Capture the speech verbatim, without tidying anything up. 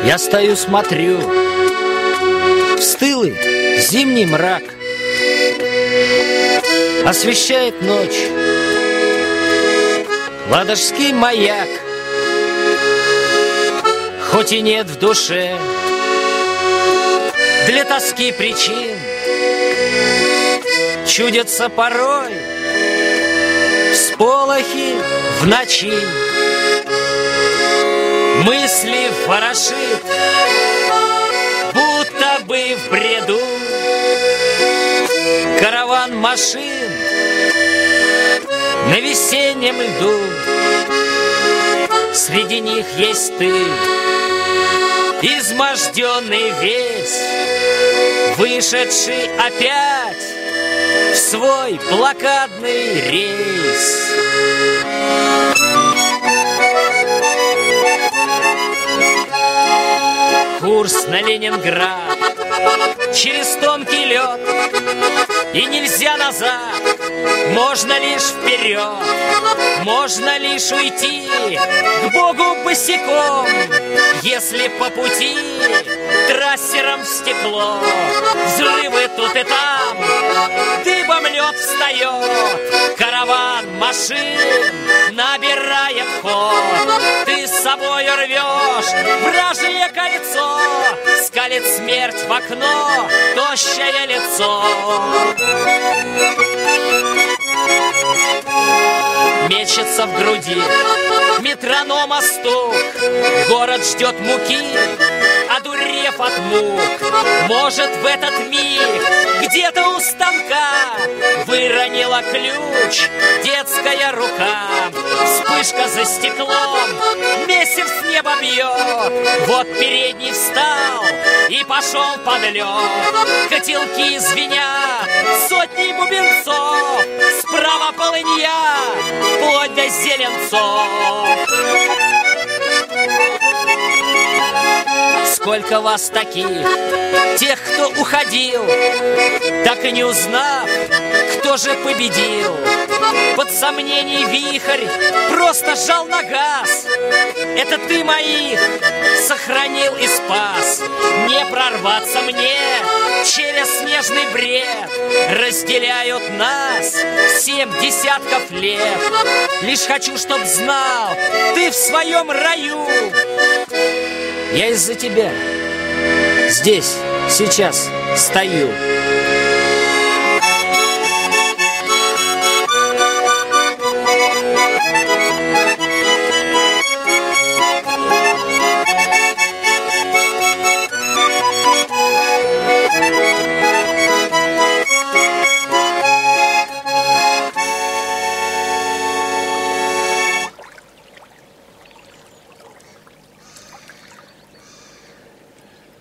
Я стою, смотрю в стылый зимний мрак. Освещает ночь ладожский маяк. Хоть и нет в душе для тоски причин, чудятся порой всполохи в ночи. Мысли ворошит, будто бы в бреду, караван машин на весеннем льду. Среди них есть ты, изможденный весь, вышедший опять в свой блокадный рейс. Курс на Ленинград через тонкий лед, и нельзя назад, можно лишь вперед. Можно лишь уйти к Богу босиком, если по пути трассером в стекло. Взрывы тут и там, дыбом лед встает, караван машин набирает ход. Ты с собой рвешь вражье кольцо, скалит смерть в окно тощее лицо. Мечется в груди метронома стук, город ждет муки, одурев от мук. Может, в этот миг где-то у станка выронила ключ детская рука. Вспышка за стеклом, месяц с неба бьет. Вот передний встал и пошел под лед. Котелки звенят, сотни бубенцов, справа полынья, вплоть до зеленцов. Сколько вас таких, тех, кто уходил, так и не узнав, кто же победил. Под сомнений вихрь просто жал на газ. Это ты моих сохранил и спас. Не прорваться мне через снежный бред. Разделяют нас семь десятков лет. Лишь хочу, чтоб знал, ты в своем раю. Я из-за тебя здесь, сейчас стою.